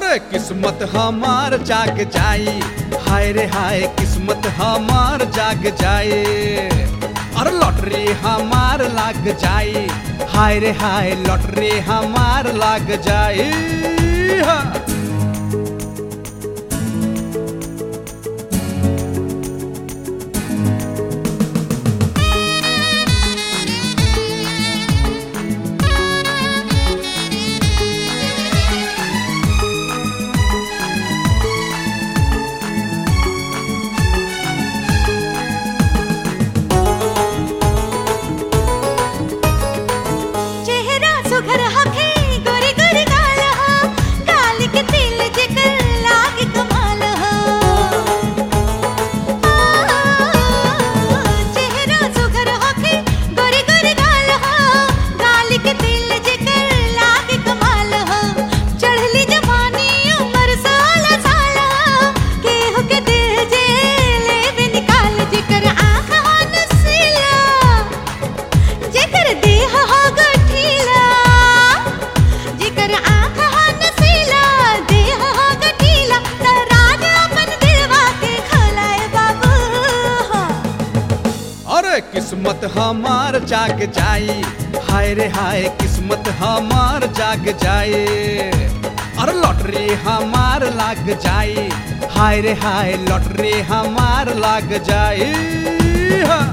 अरे किस्मत हमार जाग जाई, हाय रे हाय किस्मत हमार जाग जाए। अरे लॉटरी हमार लाग जाई, हाय रे हाय लॉटरी हमार लाग जाए। हाँ। किस्मत हमार जाग जाई, हाय रे हाय किस्मत हमार जाग जाए। अरे लॉटरी हमार लाग जाई, हाय रे हाय लॉटरी हमार लाग जाए। हाँ।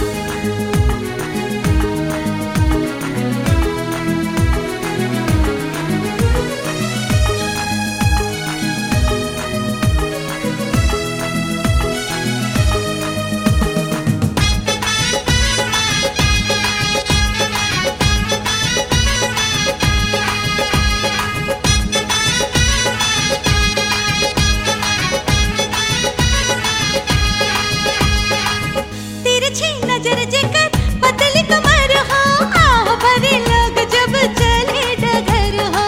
नजर जेकर पतली कमर हो, आह भरे लोग जब चले डगर हो।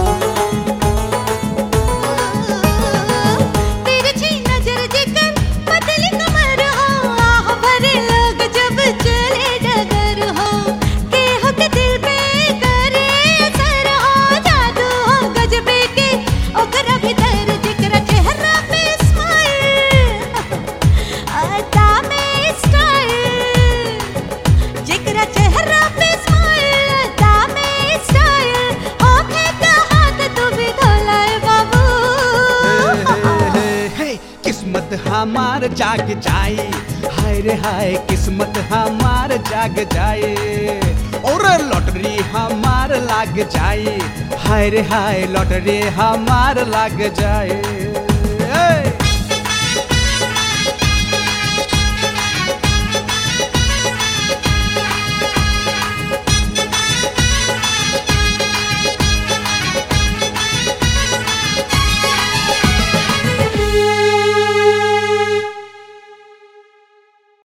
तिरछी नजर जेकर पतली कमर हो, आह भरे लोग जब चले डगर हो। केहू के दिल पे करे असर हो, जादू हो गजबे के ओकरा भीतर। जेकरा चेहरा पे स्माइल, अदा में स्टाइल, जेकरा चेहरा पे स्माइल, दामे स्टाइल, होखे का हाथ तू भी धोलाए बाबू। किस्मत हमार जाग जाई, हाय रे हाय किस्मत हमार जाग जाए। और लॉटरी हमार लाग जाई, हाय रे हाय लॉटरी हमार लाग जाए।